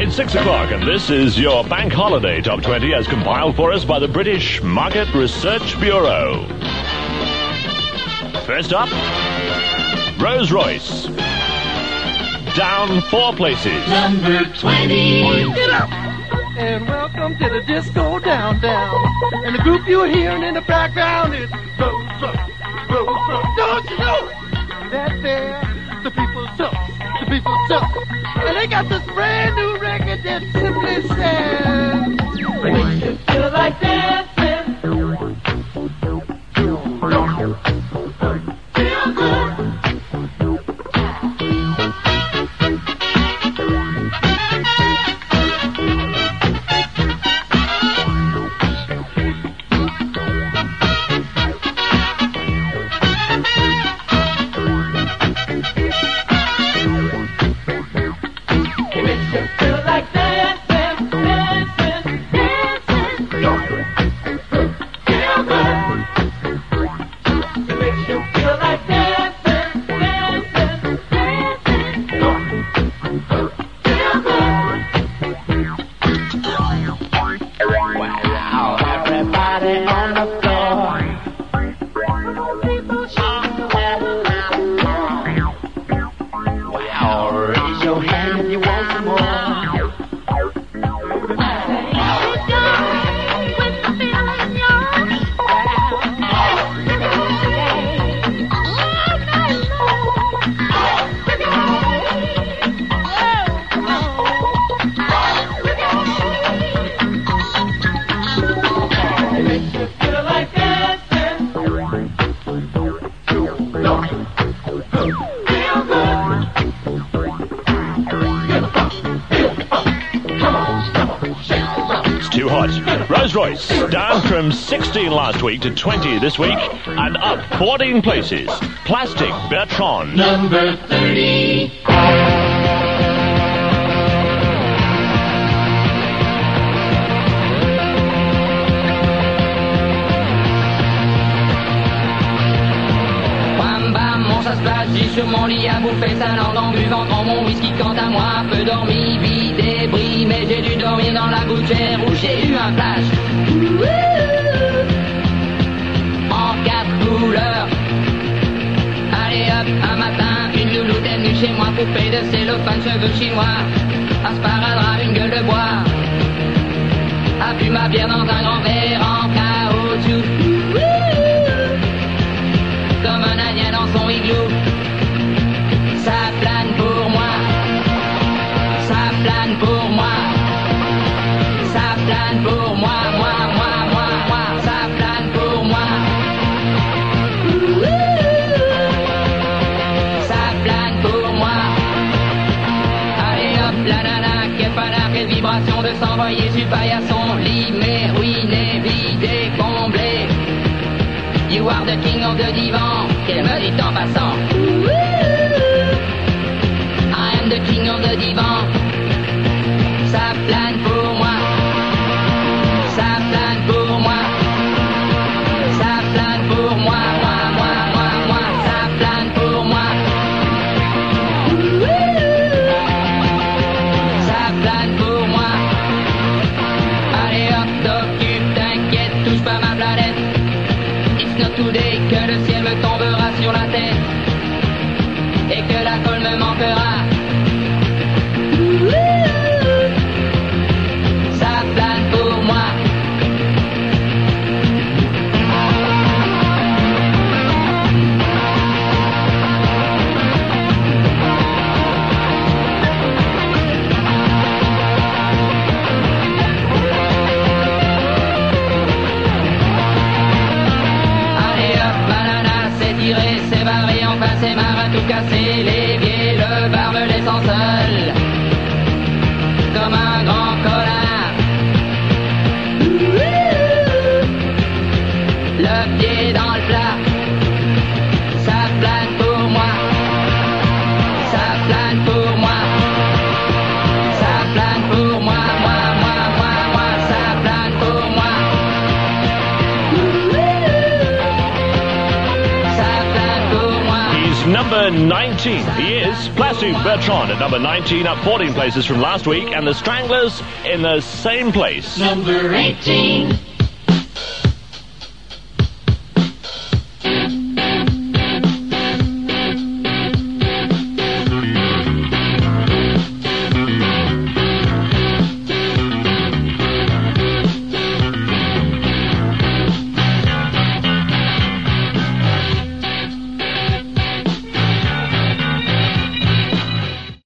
It's 6 o'clock, and this is your Bank Holiday Top 20 as compiled for us by the British Market Research Bureau. First up, Rolls-Royce. Down 4 places. Number 20. Get up! And welcome to the disco downtown. And the group you're hearing in the background is Rolls-Royce. Rolls-Royce. Don't you know that they're the people's soul? The people's soul. And they got this brand new record that simply says, Makes you feel like dancing. Feel good. Rolls-Royce, down from 16 last week to 20 this week, and up 14 places. Plastic Bertrand. Number 30. Bam bam, mon ça se passe, j'ai sur mon lit à bouffer sa langue en buvant grand mon whisky. Quant à moi, peu dormi, vie débris, mais j'ai dû dormir dans la gouttière où j'ai eu un flash. En 4 couleurs. Allez hop, un matin, une louloute est venue chez moi, poupée de cellophane, cheveux chinois, un sparadrap, une gueule de bois, a bu ma bière dans un grand verre en caoutchouc, comme un indien dans son igloo. Ça plane pour moi, ça plane pour moi, ça plane pour moi, moi, ça plane pour moi. Ça plane pour moi. Allez hop, la nana, quelle vibration de s'envoyer sur paillasson, limé, ruiné, vidé, comblé. You are the king of the divan, qu'elle me dit en passant. I am the king of the divan. Ça plane pour moi. Ça plane pour moi. Ça plane pour moi. Moi. Ça plane pour moi. Ça plane pour moi. Allez hop, t'occupe, t'inquiète, touche pas ma planète. It's not today que le ciel me tombera sur la tête et que la colle me manquera. Ça plane pour moi. Allez hop, banana, c'est tiré, c'est barré, enfin c'est marre à tout casser, l'évier, le barbelé sans seul, comme un grand connard. Le pied dans le plat, ça plane pour moi, ça plane pour moi, ça plane pour moi, moi, ça plane pour moi. Ça plane pour moi. He's number number 19. He is Plastic Bertrand at number 19, up 14 places from last week, and the Stranglers in the same place. Number 18.